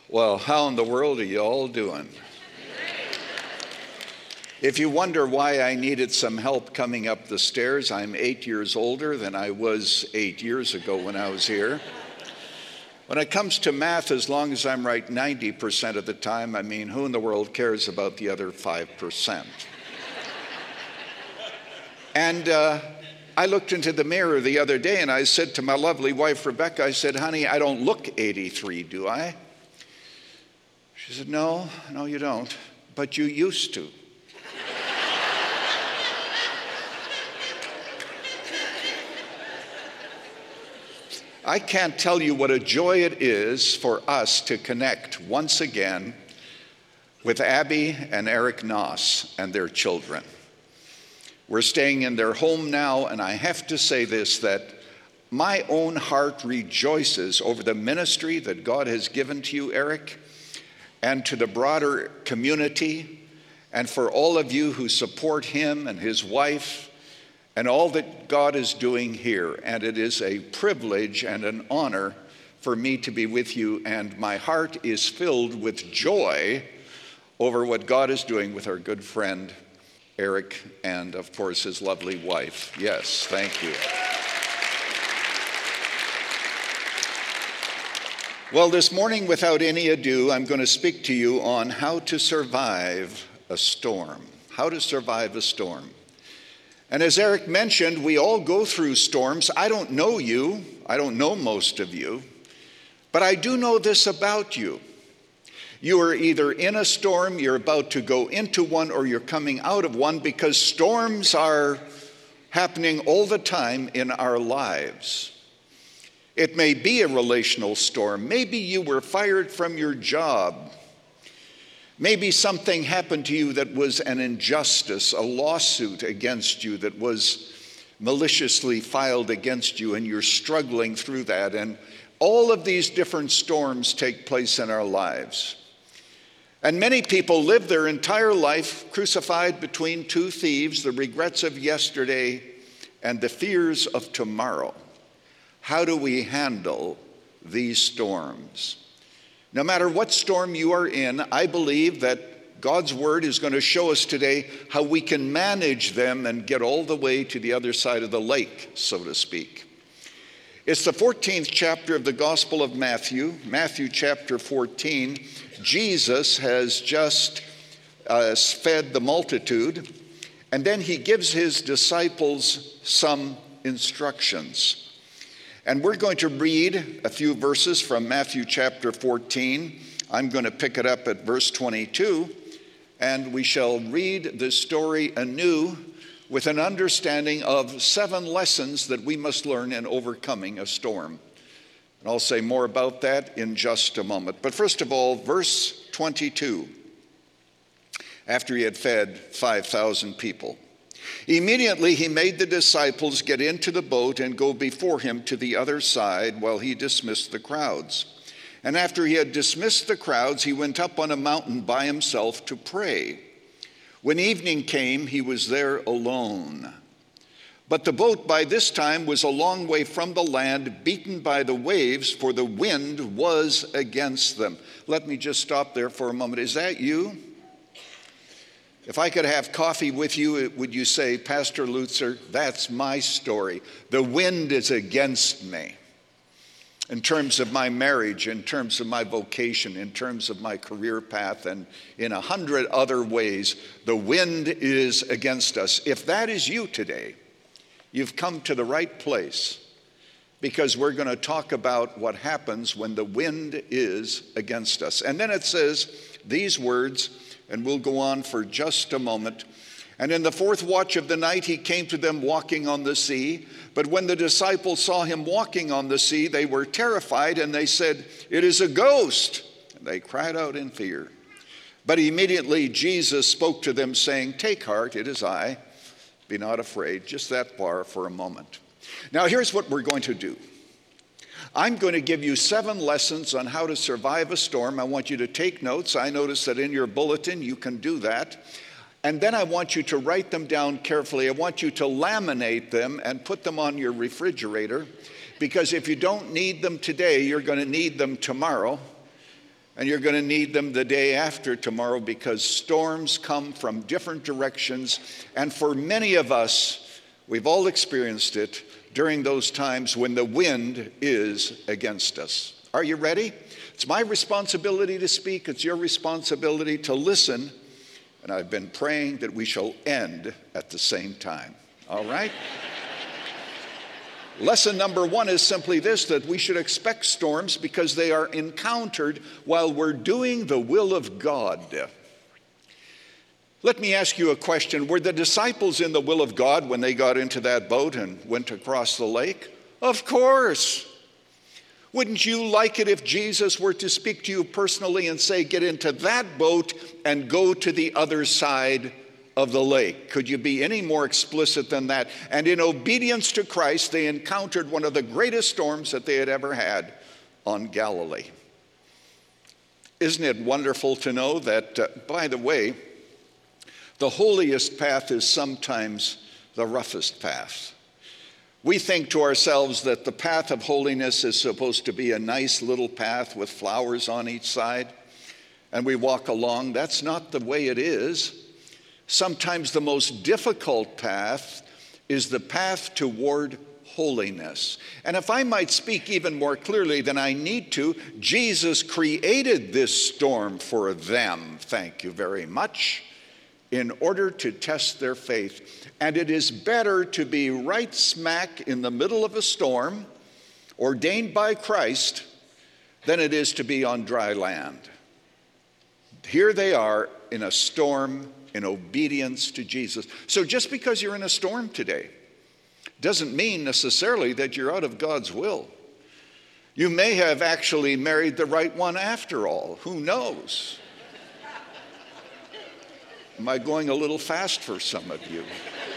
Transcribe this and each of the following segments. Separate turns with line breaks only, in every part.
Well, how in the world are you all doing? If you wonder why I needed some help coming up the stairs, I'm 8 years older than I was 8 years ago when I was here. When it comes to math, as long as I'm right 90% of the time, I mean, who in the world cares about the other 5%? And I looked into the mirror the other day and I said to my lovely wife, Rebecca, I said, honey, I don't look 83, do I? She said, no, you don't, but you used to. I can't tell you what a joy it is for us to connect once again with Abby and Eric Noss and their children. We're staying in their home now, and I have to say this, that my own heart rejoices over the ministry that God has given to you, Eric, and to the broader community, and for all of you who support him and his wife, and all that God is doing here. And it is a privilege and an honor for me to be with you, and my heart is filled with joy over what God is doing with our good friend, Eric, and of course his lovely wife. Yes, thank you. Well, this morning, without any ado, I'm going to speak to you on how to survive a storm. How to survive a storm. And as Eric mentioned, we all go through storms. I don't know you. I don't know most of you. But I do know this about you. You are either in a storm, you're about to go into one, or you're coming out of one, because storms are happening all the time in our lives. It may be a relational storm. Maybe you were fired from your job. Maybe something happened to you that was an injustice, a lawsuit against you that was maliciously filed against you, and you're struggling through that. And all of these different storms take place in our lives. And many people live their entire life crucified between two thieves, the regrets of yesterday and the fears of tomorrow. How do we handle these storms? No matter what storm you are in, I believe that God's word is going to show us today how we can manage them and get all the way to the other side of the lake, so to speak. It's the 14th chapter of the Gospel of Matthew, Matthew chapter 14. Jesus has just fed the multitude, and then he gives his disciples some instructions. And we're going to read a few verses from Matthew chapter 14. I'm going to pick it up at verse 22, and we shall read the story anew with an understanding of 7 lessons that we must learn in overcoming a storm. And I'll say more about that in just a moment. But first of all, verse 22, after he had fed 5,000 people. Immediately he made the disciples get into the boat and go before him to the other side while he dismissed the crowds. And after he had dismissed the crowds, he went up on a mountain by himself to pray. When evening came, he was there alone. But the boat by this time was a long way from the land, beaten by the waves, for the wind was against them. Let me just stop there for a moment. Is that you? If I could have coffee with you, would you say, Pastor Lutzer, that's my story. The wind is against me in terms of my marriage, in terms of my vocation, in terms of my career path, and in 100 other ways. The wind is against us. If that is you today, you've come to the right place, because we're going to talk about what happens when the wind is against us. And then it says these words, and we'll go on for just a moment. And in the 4th watch of the night, he came to them walking on the sea. But when the disciples saw him walking on the sea, they were terrified, and they said, "It is a ghost." And they cried out in fear. But immediately Jesus spoke to them, saying, "Take heart, it is I. Be not afraid." Just that far for a moment. Now here's what we're going to do. I'm going to give you 7 lessons on how to survive a storm. I want you to take notes. I notice that in your bulletin you can do that. And then I want you to write them down carefully. I want you to laminate them and put them on your refrigerator, because if you don't need them today, you're going to need them tomorrow. And you're going to need them the day after tomorrow, because storms come from different directions. And for many of us, we've all experienced it during those times when the wind is against us. Are you ready? It's my responsibility to speak. It's your responsibility to listen. And I've been praying that we shall end at the same time. All right? Lesson number one is simply this, that we should expect storms because they are encountered while we're doing the will of God. Let me ask you a question. Were the disciples in the will of God when they got into that boat and went across the lake? Of course. Wouldn't you like it if Jesus were to speak to you personally and say, get into that boat and go to the other side of the lake? Could you be any more explicit than that? And in obedience to Christ, they encountered one of the greatest storms that they had ever had on Galilee. Isn't it wonderful to know that, by the way, the holiest path is sometimes the roughest path? We think to ourselves that the path of holiness is supposed to be a nice little path with flowers on each side, and we walk along. That's not the way it is. Sometimes the most difficult path is the path toward holiness. And if I might speak even more clearly than I need to, Jesus created this storm for them, thank you very much, in order to test their faith. And it is better to be right smack in the middle of a storm, ordained by Christ, than it is to be on dry land. Here they are in a storm in obedience to Jesus. So just because you're in a storm today doesn't mean necessarily that you're out of God's will. You may have actually married the right one after all. Who knows? Am I going a little fast for some of you?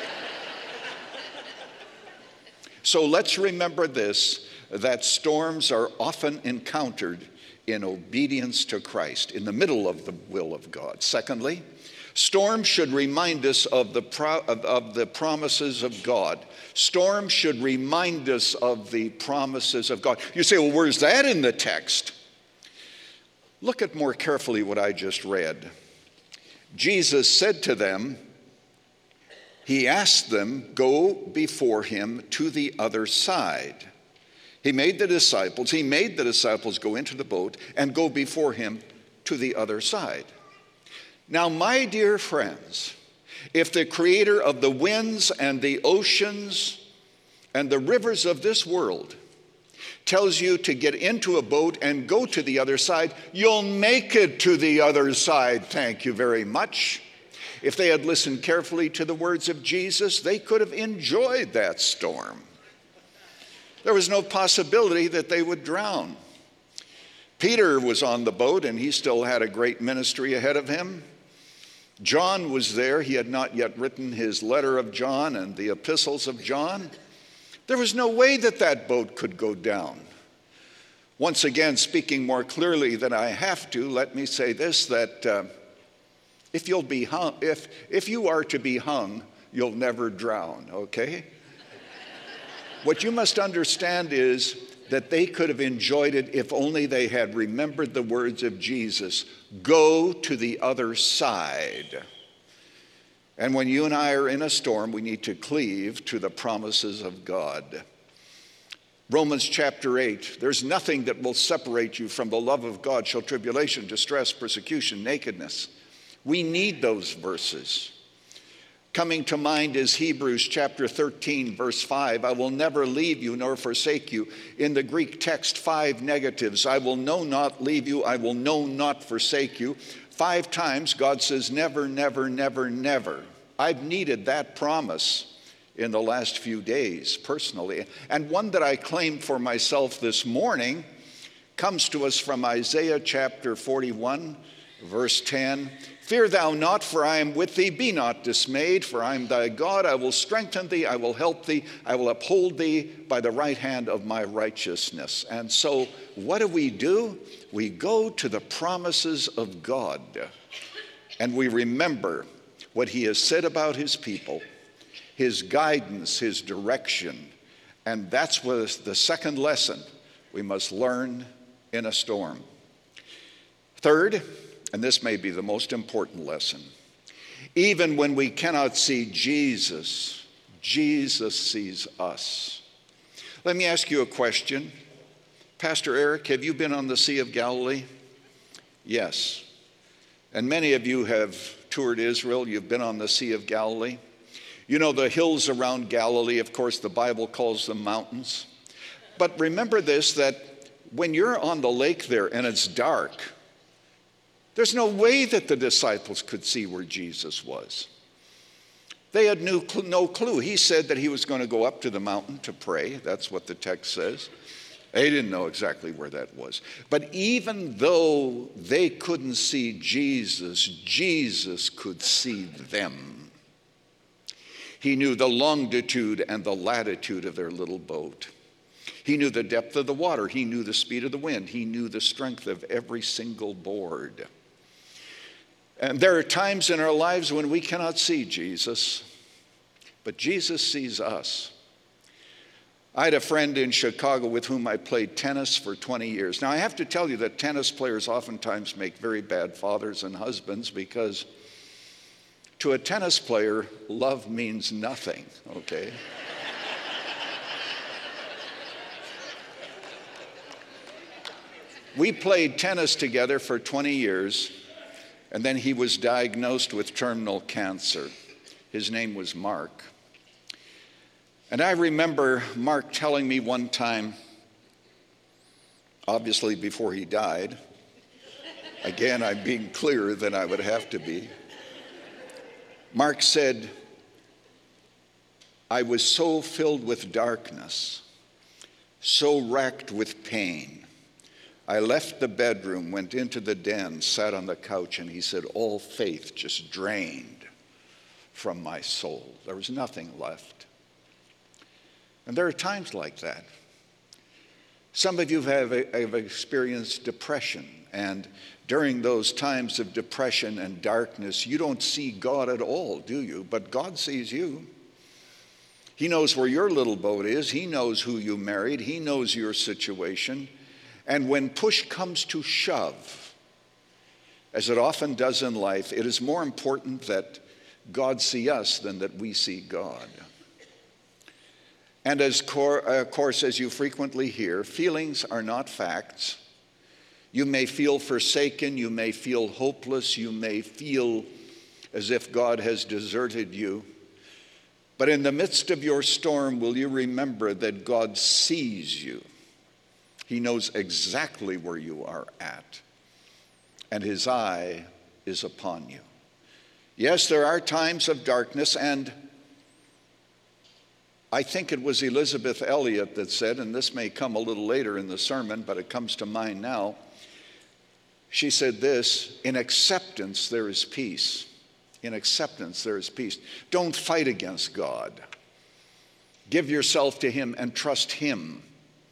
So let's remember this, that storms are often encountered in obedience to Christ, in the middle of the will of God. Secondly, storms should remind us of the promises of God. Storms should remind us of the promises of God. You say, well, where's that in the text? Look at more carefully what I just read. Jesus said to them, he asked them, go before him to the other side. He made the disciples go into the boat and go before him to the other side. Now, my dear friends, if the creator of the winds and the oceans and the rivers of this world tells you to get into a boat and go to the other side, you'll make it to the other side, thank you very much. If they had listened carefully to the words of Jesus, they could have enjoyed that storm. There was no possibility that they would drown. Peter was on the boat, and he still had a great ministry ahead of him. John was there. He had not yet written his letter of John and the epistles of John. There was no way that that boat could go down. Once again, speaking more clearly than I have to, let me say this, that if you are to be hung, you'll never drown, okay? What you must understand is that they could have enjoyed it if only they had remembered the words of Jesus, go to the other side. And when you and I are in a storm, we need to cleave to the promises of God. Romans chapter 8, there's nothing that will separate you from the love of God, shall tribulation, distress, persecution, nakedness. We need those verses. Coming to mind is Hebrews chapter 13, verse 5. I will never leave you nor forsake you. In the Greek text, 5 negatives. I will not leave you. I will not forsake you. 5 times God says never, never, never, never. I've needed that promise in the last few days personally. And one that I claimed for myself this morning comes to us from Isaiah chapter 41, verse 10. Fear thou not, for I am with thee. Be not dismayed, for I am thy God. I will strengthen thee. I will help thee. I will uphold thee by the right hand of my righteousness. And so what do? We go to the promises of God, and we remember what he has said about his people, his guidance, his direction. And that's what the second lesson we must learn in a storm. Third, and this may be the most important lesson, even when we cannot see Jesus, Jesus sees us. Let me ask you a question. Pastor Eric, have you been on the Sea of Galilee? Yes. And many of you have toured Israel. You've been on the Sea of Galilee. You know the hills around Galilee, of course, the Bible calls them mountains. But remember this, that when you're on the lake there and it's dark, there's no way that the disciples could see where Jesus was. They had no clue. He said that he was going to go up to the mountain to pray. That's what the text says. They didn't know exactly where that was. But even though they couldn't see Jesus, Jesus could see them. He knew the longitude and the latitude of their little boat. He knew the depth of the water. He knew the speed of the wind. He knew the strength of every single board. And there are times in our lives when we cannot see Jesus, but Jesus sees us. I had a friend in Chicago with whom I played tennis for 20 years. Now, I have to tell you that tennis players oftentimes make very bad fathers and husbands because to a tennis player, love means nothing, okay? We played tennis together for 20 years, and then he was diagnosed with terminal cancer. His name was Mark. And I remember Mark telling me one time, obviously before he died, again, I'm being clearer than I would have to be. Mark said, I was so filled with darkness, so racked with pain. I left the bedroom, went into the den, sat on the couch, and he said, all faith just drained from my soul. There was nothing left. And there are times like that. Some of you have experienced depression, and during those times of depression and darkness, you don't see God at all, do you? But God sees you. He knows where your little boat is. He knows who you married. He knows your situation. And when push comes to shove, as it often does in life, it is more important that God see us than that we see God. And of course, as you frequently hear, feelings are not facts. You may feel forsaken, you may feel hopeless, you may feel as if God has deserted you. But in the midst of your storm, will you remember that God sees you? He knows exactly where you are at, and his eye is upon you. Yes, there are times of darkness, and I think it was Elizabeth Elliot that said, and this may come a little later in the sermon, but it comes to mind now. She said this, in acceptance there is peace. In acceptance there is peace. Don't fight against God. Give yourself to him and trust him.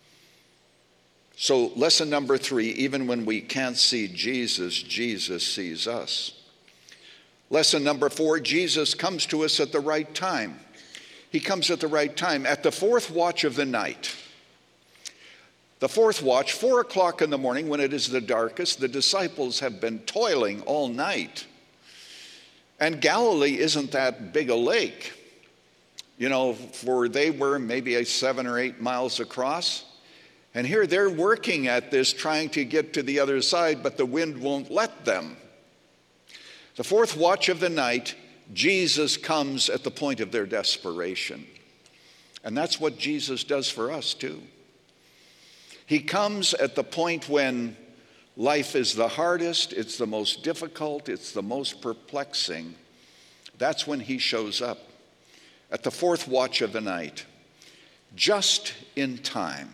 So lesson number 3, even when we can't see Jesus, Jesus sees us. Lesson number 4, Jesus comes to us at the right time. He comes at the right time, at the fourth watch of the night. The fourth watch, 4 o'clock in the morning, when it is the darkest, the disciples have been toiling all night. And Galilee isn't that big a lake. You know, for they were maybe 7 or 8 miles across. And here they're working at this, trying to get to the other side, but the wind won't let them. The fourth watch of the night, Jesus comes at the point of their desperation. And that's what Jesus does for us too. He comes at the point when life is the hardest, it's the most difficult, it's the most perplexing. That's when he shows up at the fourth watch of the night, just in time.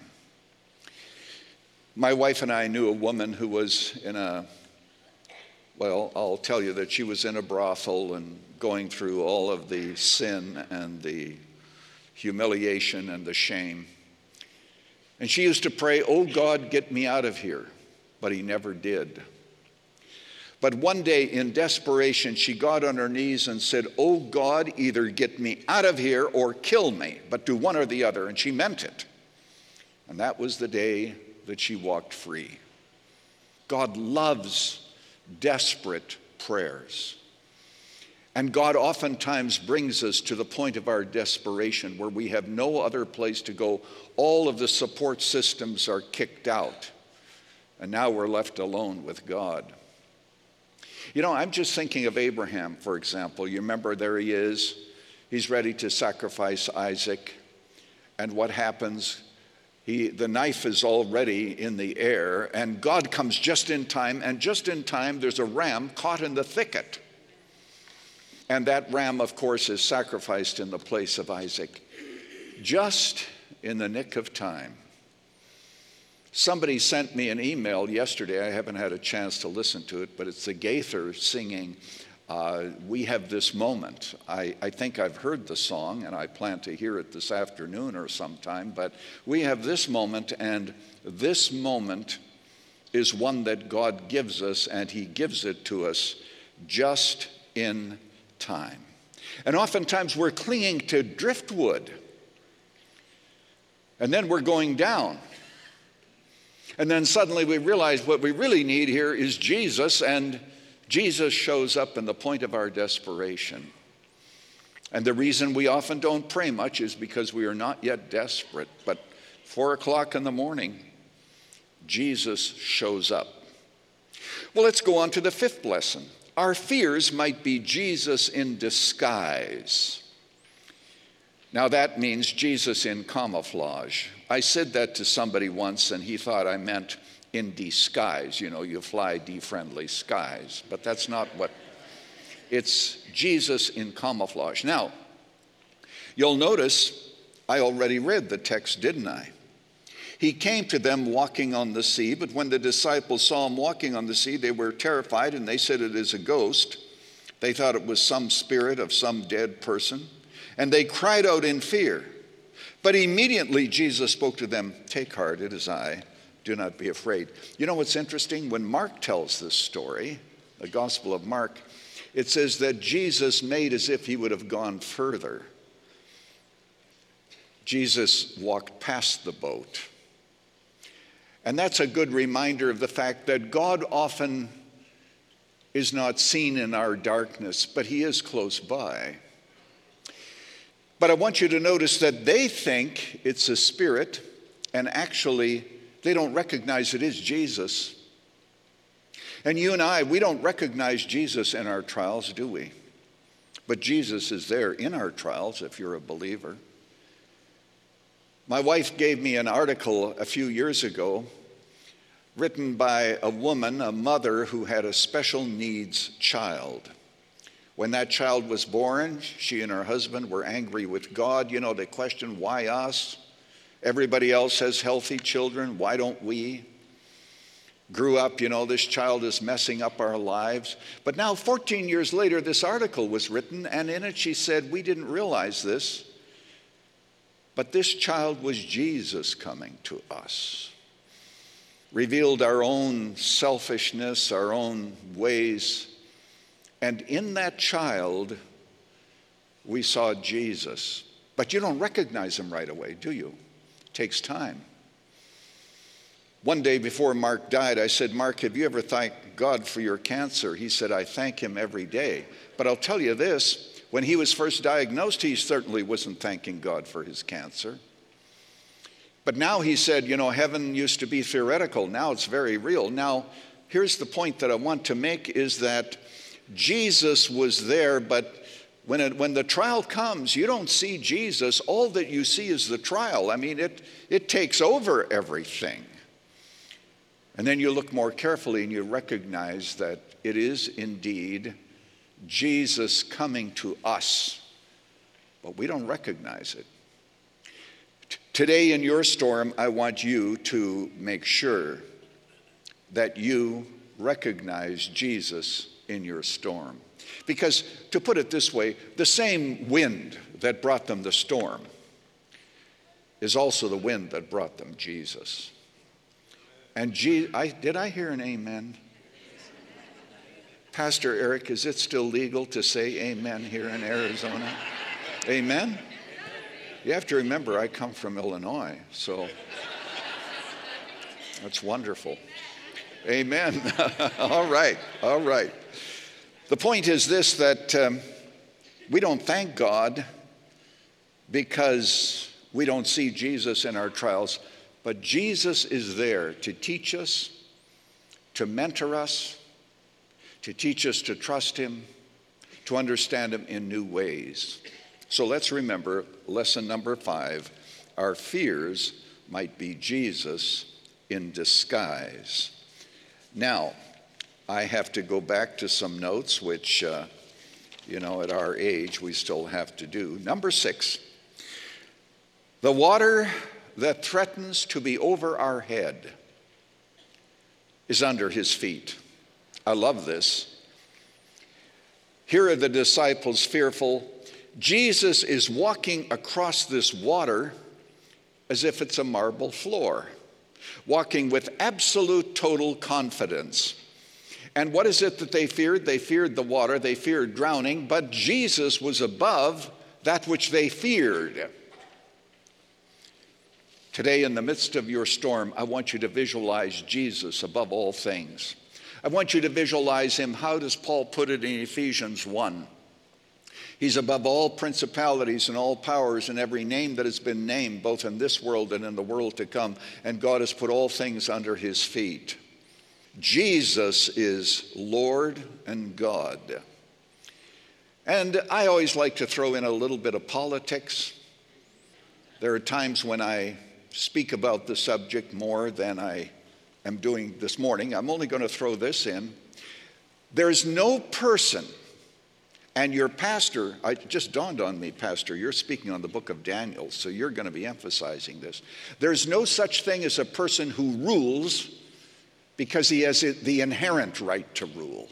My wife and I knew a woman who was in I'll tell you that she was in a brothel and going through all of the sin and the humiliation and the shame. And she used to pray, oh God, get me out of here. But he never did. But one day in desperation, she got on her knees and said, oh God, either get me out of here or kill me, but do one or the other. And she meant it. And that was the day that she walked free. God loves desperate prayers. And God oftentimes brings us to the point of our desperation where we have no other place to go. All of the support systems are kicked out, and now we're left alone with God. You know, I'm just thinking of Abraham, for example. You remember, there he is. He's ready to sacrifice Isaac. And what happens? The knife is already in the air, and God comes just in time, and just in time there's a ram caught in the thicket. And that ram, of course, is sacrificed in the place of Isaac, just in the nick of time. Somebody sent me an email yesterday. I haven't had a chance to listen to it, but it's the Gaither singing, We Have This Moment. I think I've heard the song, and I plan to hear it this afternoon or sometime, but we have this moment, and this moment is one that God gives us, and he gives it to us just in time. And oftentimes we're clinging to driftwood, and then we're going down. And then suddenly we realize what we really need here is Jesus, and Jesus shows up in the point of our desperation. And the reason we often don't pray much is because we are not yet desperate. But 4 o'clock in the morning, Jesus shows up. Well, let's go on to the fifth lesson. Our fears might be Jesus in disguise. Now that means Jesus in camouflage. I said that to somebody once, and he thought I meant in disguise. You know, you fly de-friendly skies, but that's not what, it's Jesus in camouflage. Now, you'll notice I already read the text, didn't I? He came to them walking on the sea, but when the disciples saw him walking on the sea, they were terrified, and they said it is a ghost. They thought it was some spirit of some dead person, and they cried out in fear. But immediately Jesus spoke to them, "Take heart, it is I. Do not be afraid." You know what's interesting? When Mark tells this story, the Gospel of Mark, it says that Jesus made as if he would have gone further. Jesus walked past the boat. And that's a good reminder of the fact that God often is not seen in our darkness, but he is close by. But I want you to notice that they think it's a spirit, and actually they don't recognize it is Jesus. And you and I, we don't recognize Jesus in our trials, do we? But Jesus is there in our trials if you're a believer. My wife gave me an article a few years ago written by a woman, a mother who had a special needs child. When that child was born, she and her husband were angry with God. You know, they questioned, why us? Everybody else has healthy children. Why don't we? Grew up, you know, this child is messing up our lives. But now 14 years later, this article was written, and in it she said, we didn't realize this, but this child was Jesus coming to us. Revealed our own selfishness, our own ways. And in that child, we saw Jesus. But you don't recognize him right away, do you? It takes time. One day before Mark died, I said, "Mark, have you ever thanked God for your cancer?" He said, "I thank him every day." But I'll tell you this, when he was first diagnosed, he certainly wasn't thanking God for his cancer. But now he said, you know, heaven used to be theoretical. Now it's very real. Now, here's the point that I want to make is that Jesus was there, but when the trial comes, you don't see Jesus. All that you see is the trial. I mean, it takes over everything. And then you look more carefully and you recognize that it is indeed Jesus coming to us, but we don't recognize it. Today in your storm, I want you to make sure that you recognize Jesus in your storm. Because, to put it this way, the same wind that brought them the storm is also the wind that brought them Jesus. And did I hear an amen? Pastor Eric, is it still legal to say amen here in Arizona? Amen? You have to remember, I come from Illinois, so that's wonderful. Amen. All right. The point is this, that we don't thank God because we don't see Jesus in our trials, but Jesus is there to teach us, to mentor us, to teach us to trust him, to understand him in new ways. So let's remember lesson number 5. Our fears might be Jesus in disguise. Now, I have to go back to some notes, which, at our age, we still have to do. Number 6, the water that threatens to be over our head is under his feet. I love this. Here are the disciples fearful. Jesus is walking across this water as if it's a marble floor, walking with absolute total confidence. And what is it that they feared? They feared the water, they feared drowning, but Jesus was above that which they feared. Today, in the midst of your storm, I want you to visualize Jesus above all things. I want you to visualize him. How does Paul put it in Ephesians 1? He's above all principalities and all powers and every name that has been named, both in this world and in the world to come. And God has put all things under his feet. Jesus is Lord and God. And I always like to throw in a little bit of politics. There are times when I speak about the subject more than I am doing this morning. I'm only going to throw this in. There's no person, and your pastor, it just dawned on me, Pastor, you're speaking on the book of Daniel, so you're going to be emphasizing this. There's no such thing as a person who rules because he has the inherent right to rule.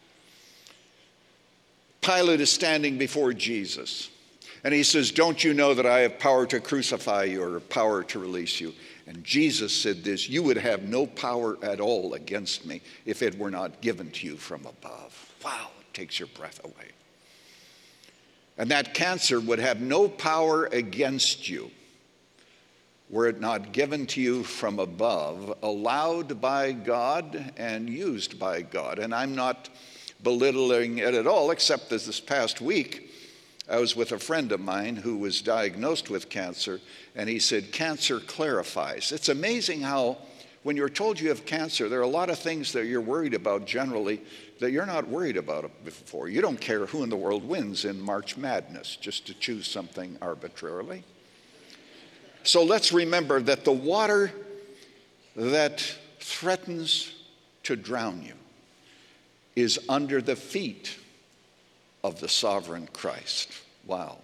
Pilate is standing before Jesus, and he says, "Don't you know that I have power to crucify you or power to release you?" And Jesus said this, "You would have no power at all against me if it were not given to you from above." Wow, it takes your breath away. And that cancer would have no power against you were it not given to you from above, allowed by God and used by God. And I'm not belittling it at all, except that this past week, I was with a friend of mine who was diagnosed with cancer, and he said, cancer clarifies. It's amazing how when you're told you have cancer, there are a lot of things that you're worried about generally that you're not worried about before. You don't care who in the world wins in March Madness, just to choose something arbitrarily. So let's remember that the water that threatens to drown you is under the feet of the sovereign Christ. Wow.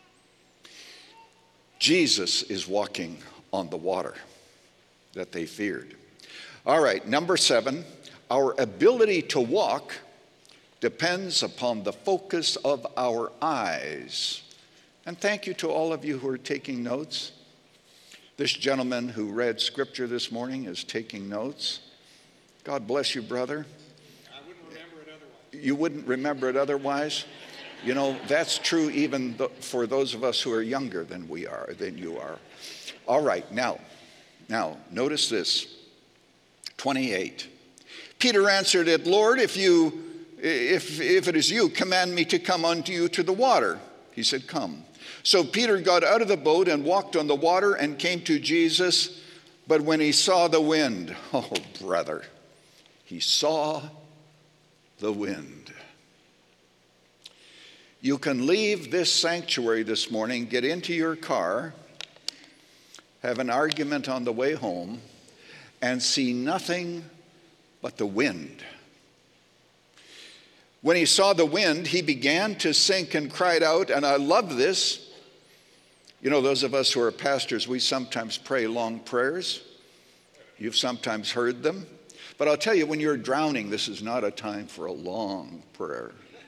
Jesus is walking on the water that they feared. All right, number 7, our ability to walk depends upon the focus of our eyes. And thank you to all of you who are taking notes. This gentleman who read scripture this morning is taking notes. God bless you, brother.
I wouldn't remember it otherwise.
You wouldn't remember it otherwise? You know, that's true even for those of us who are younger than you are. All right, now, notice this. 28. Peter answered it, "Lord, if it is you, command me to come unto you to the water." He said, "Come." So Peter got out of the boat and walked on the water and came to Jesus. But when he saw the wind, oh, brother, he saw the wind. You can leave this sanctuary this morning, get into your car, have an argument on the way home, and see nothing but the wind. When he saw the wind, he began to sink and cried out, and I love this. You know, those of us who are pastors, we sometimes pray long prayers. You've sometimes heard them. But I'll tell you, when you're drowning, this is not a time for a long prayer.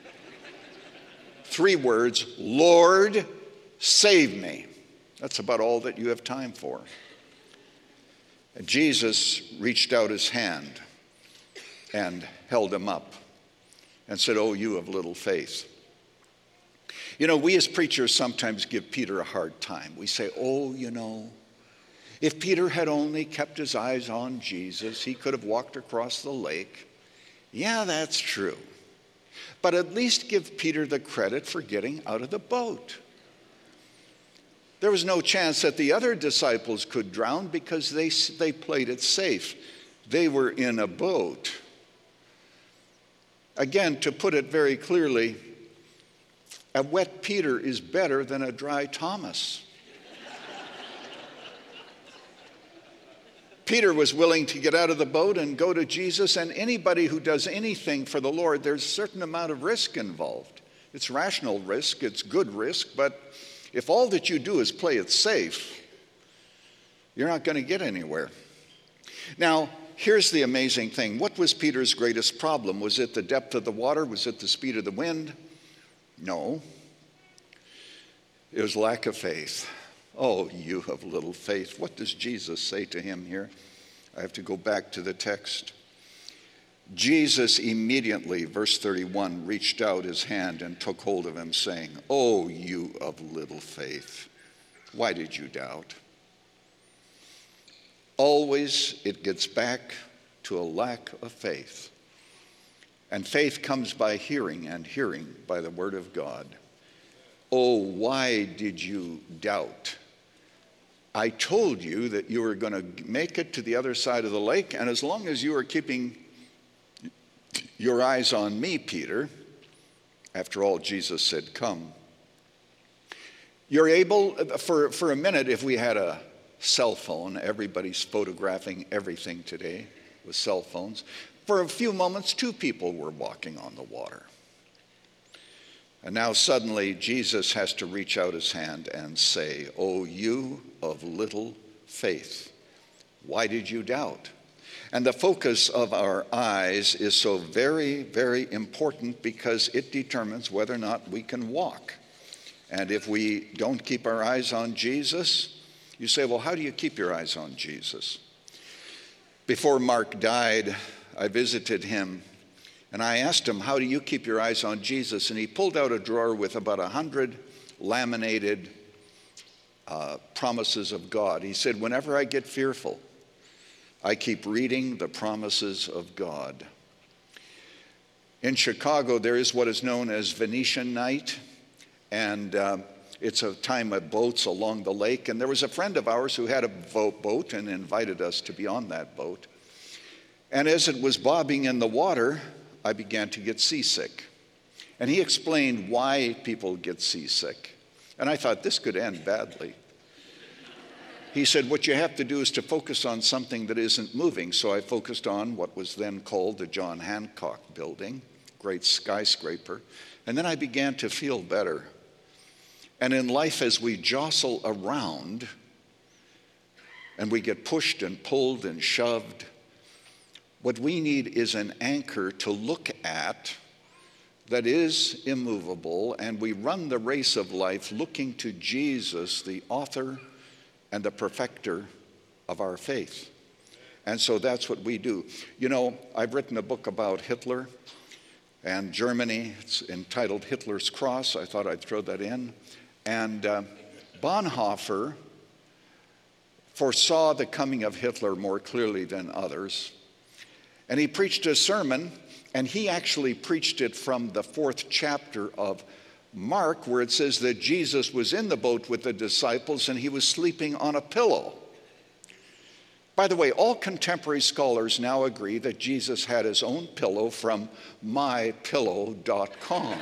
3 words, Lord, save me. That's about all that you have time for. And Jesus reached out his hand and held him up and said, "Oh, you of little faith." You know, we as preachers sometimes give Peter a hard time. We say, "Oh, you know, If Peter had only kept his eyes on Jesus, he could have walked across the lake. Yeah, that's true. But at least give Peter the credit for getting out of the boat. There was no chance that the other disciples could drown because they played it safe. They were in a boat. Again, to put it very clearly, a wet Peter is better than a dry Thomas. Peter was willing to get out of the boat and go to Jesus, and anybody who does anything for the Lord, there's a certain amount of risk involved. It's rational risk, it's good risk, but if all that you do is play it safe, you're not going to get anywhere. Now, here's the amazing thing. What was Peter's greatest problem? Was it the depth of the water? Was it the speed of the wind? No. It was lack of faith. Oh, you of little faith. What does Jesus say to him here? I have to go back to the text. Jesus immediately, verse 31, reached out his hand and took hold of him, saying, "Oh, you of little faith, why did you doubt?" Always it gets back to a lack of faith. And faith comes by hearing, and hearing by the word of God. Oh, why did you doubt? I told you that you were going to make it to the other side of the lake, and as long as you were keeping your eyes on me, Peter, after all, Jesus said, "Come." You're able, for a minute, if we had a cell phone, everybody's photographing everything today with cell phones. For a few moments, two people were walking on the water. And now suddenly Jesus has to reach out his hand and say, "Oh, you of little faith, why did you doubt?" And the focus of our eyes is so very, very important because it determines whether or not we can walk. And if we don't keep our eyes on Jesus, you say, well, how do you keep your eyes on Jesus? Before Mark died, I visited him and I asked him, how do you keep your eyes on Jesus? And he pulled out a drawer with about 100 laminated promises of God. He said, whenever I get fearful, I keep reading the promises of God. In Chicago, there is what is known as Venetian Night, and it's a time of boats along the lake. And there was a friend of ours who had a boat and invited us to be on that boat. And as it was bobbing in the water, I began to get seasick. And he explained why people get seasick. And I thought this could end badly. He said, what you have to do is to focus on something that isn't moving. So I focused on what was then called the John Hancock Building, great skyscraper. And then I began to feel better. And in life, as we jostle around and we get pushed and pulled and shoved, what we need is an anchor to look at that is immovable, and we run the race of life looking to Jesus, the author and the perfecter of our faith. And so that's what we do. You know, I've written a book about Hitler and Germany. It's entitled Hitler's Cross. I thought I'd throw that in. And Bonhoeffer foresaw the coming of Hitler more clearly than others. And he preached a sermon, and he actually preached it from the 4th chapter of Mark, where it says that Jesus was in the boat with the disciples and he was sleeping on a pillow. By the way, all contemporary scholars now agree that Jesus had his own pillow from mypillow.com.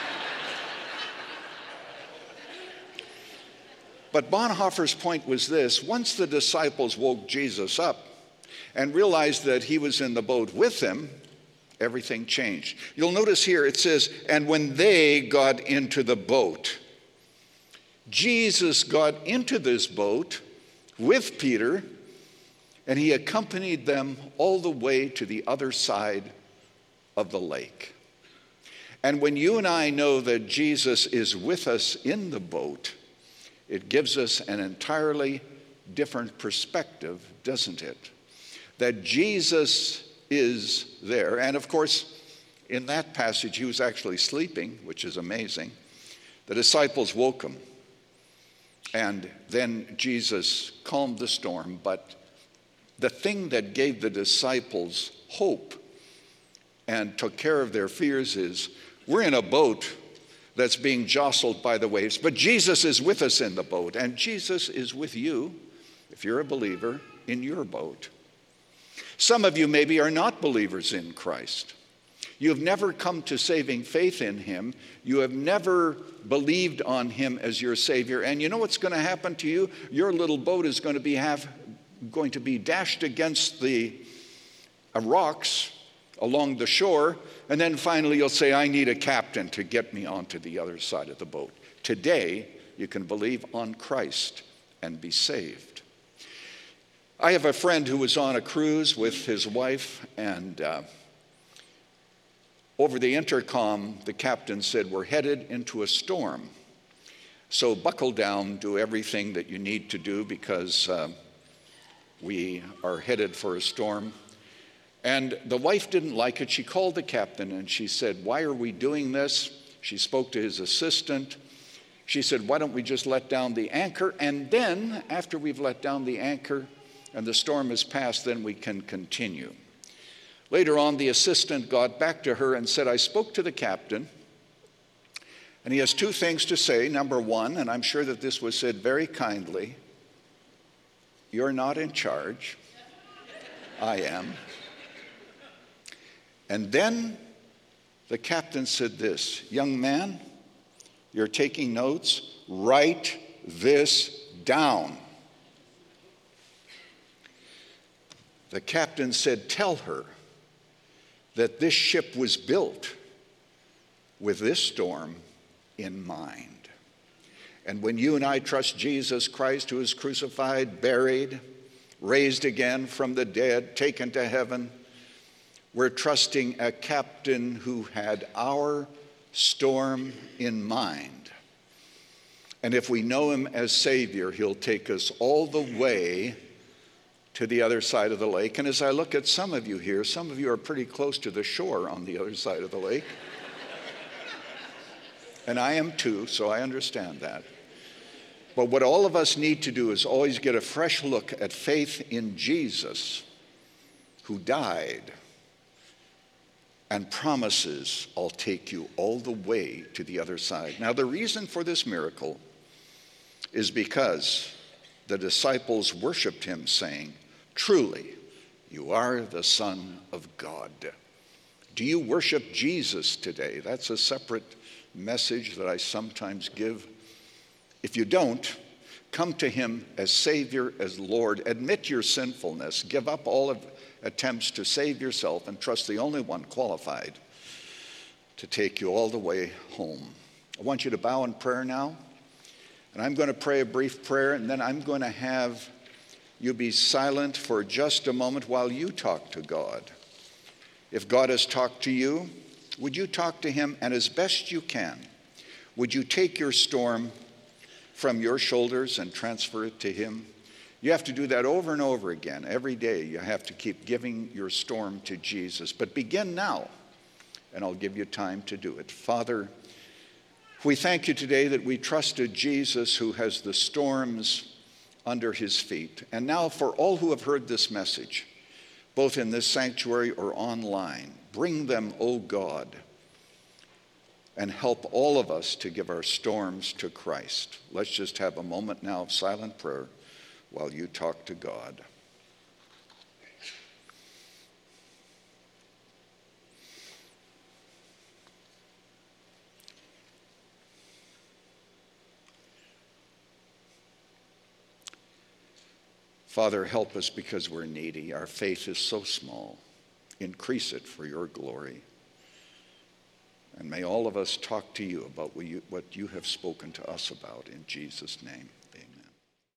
But Bonhoeffer's point was this: once the disciples woke Jesus up and realized that he was in the boat with them, everything changed. You'll notice here it says, and when they got into the boat, Jesus got into this boat with Peter, and he accompanied them all the way to the other side of the lake. And when you and I know that Jesus is with us in the boat, it gives us an entirely different perspective, doesn't it? That Jesus is there. And of course, in that passage, he was actually sleeping, which is amazing. The disciples woke him. And then Jesus calmed the storm. But the thing that gave the disciples hope and took care of their fears is we're in a boat that's being jostled by the waves, but Jesus is with us in the boat, and Jesus is with you, if you're a believer, in your boat. Some of you maybe are not believers in Christ. You have never come to saving faith in him. You have never believed on him as your Savior. And you know what's going to happen to you? Your little boat is going to be dashed against the rocks along the shore. And then finally you'll say, I need a captain to get me onto the other side of the boat. Today, you can believe on Christ and be saved. I have a friend who was on a cruise with his wife, and over the intercom, the captain said, we're headed into a storm. So buckle down, do everything that you need to do because we are headed for a storm. And the wife didn't like it. She called the captain and she said, why are we doing this? She spoke to his assistant. She said, why don't we just let down the anchor? And then after we've let down the anchor and the storm has passed, then we can continue. Later on, the assistant got back to her and said, I spoke to the captain, and he has two things to say. Number one, and I'm sure that this was said very kindly, you're not in charge. I am. And then the captain said this, young man, you're taking notes, write this down. The captain said, tell her that this ship was built with this storm in mind. And when you and I trust Jesus Christ, who is crucified, buried, raised again from the dead, taken to heaven, we're trusting a captain who had our storm in mind. And if we know him as Savior, he'll take us all the way to the other side of the lake. And as I look at some of you here, some of you are pretty close to the shore on the other side of the lake. And I am too, so I understand that. But what all of us need to do is always get a fresh look at faith in Jesus, who died and promises, I'll take you all the way to the other side. Now, the reason for this miracle is because the disciples worshiped him, saying, truly, you are the Son of God. Do you worship Jesus today? That's a separate message that I sometimes give. If you don't, come to him as Savior, as Lord. Admit your sinfulness. Give up all of attempts to save yourself and trust the only one qualified to take you all the way home. I want you to bow in prayer now. And I'm going to pray a brief prayer, and then I'm going to have you be silent for just a moment while you talk to God. If God has talked to you, would you talk to him? And as best you can, would you take your storm from your shoulders and transfer it to him? You have to do that over and over again. Every day you have to keep giving your storm to Jesus. But begin now, and I'll give you time to do it. Father, we thank you today that we trusted Jesus, who has the storms under his feet. And now for all who have heard this message, both in this sanctuary or online, bring them, O God, and help all of us to give our storms to Christ. Let's just have a moment now of silent prayer while you talk to God. Father, help us because we're needy. Our faith is so small. Increase it for your glory. And may all of us talk to you about what you have spoken to us about in Jesus' name.